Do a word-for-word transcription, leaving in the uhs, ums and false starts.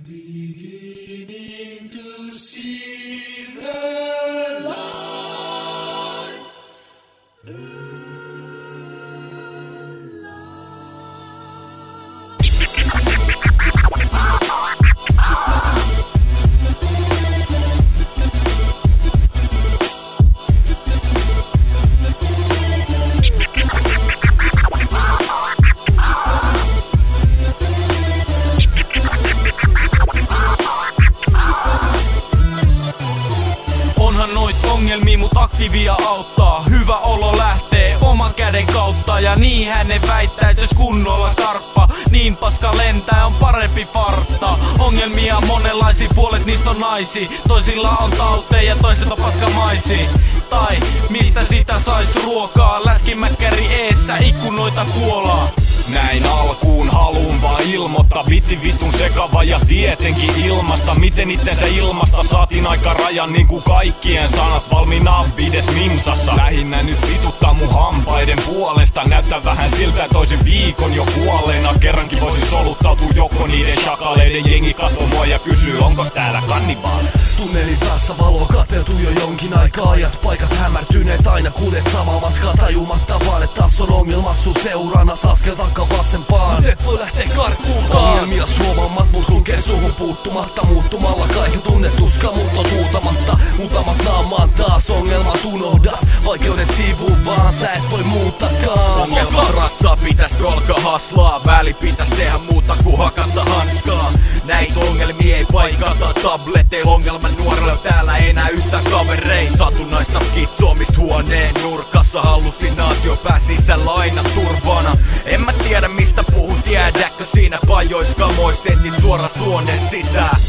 Beginning to see the light. Ongelmia mut aktiivia auttaa. Hyvä olo lähtee oman käden kautta. Ja niin hänen väittää, et jos kunnolla karppa, niin paska lentää on parempi fartta. Ongelmia monenlaisia, puolet niistä on naisia. Toisilla on tauteja ja toiset on paskamaisia. Tai mistä sitä sais ruokaa? Läskimäkkäri eessä, ikkunoita kuolaa. Näin alkuun haluun vaan ilmoittaa, vitti vitun sekava ja tietenkin ilmasta. Miten itsensä ilmasta saatiin aika rajan niinku kaikkien sanat valmiina viides mimsassa. Lähinnä nyt vituttaa mun hampaiden puolesta. Näyttää vähän siltä, että toisen viikon jo kuolleena. Kerrankin voisin soluttautua joko niiden shakaleiden. Jengi katsoo mua ja kysyy, onkos täällä kannibaali? Tunnelin päässä valo kateltu jo jonkin aikaa. Ajat paikat hämärtyneet, aina kuljet samaa matkaa tajumatta vaan, et taas on ongelma sun seurana. Askel takka vasempaan, mut et voi lähtee karkuunkaan. Ongelmia suomammat, mut kulkee suhun puuttumatta. Muuttumalla kai se tunne tuska, mut on huutamatta. Muutamat naamaan taas ongelmat unohdat. Vaikeudet sivuun vaan, sä et voi muutakaan. Ongelma rassaa, pitäis kolka haslaa. Väli pitäis tehdä muuta kuin hakata hanskaa. Näitä ongelmia ei paikata tableteilla. Ongelman nuorella täällä ei enää yhtään kaverei. Satunnaista skitsoomista huoneen nurkassa. Hallusinaatio pää sisällä aina turvana. En mä tiedä mistä puhun, tiedäkö siinä pajois kamois. Setit suora suonen sisään.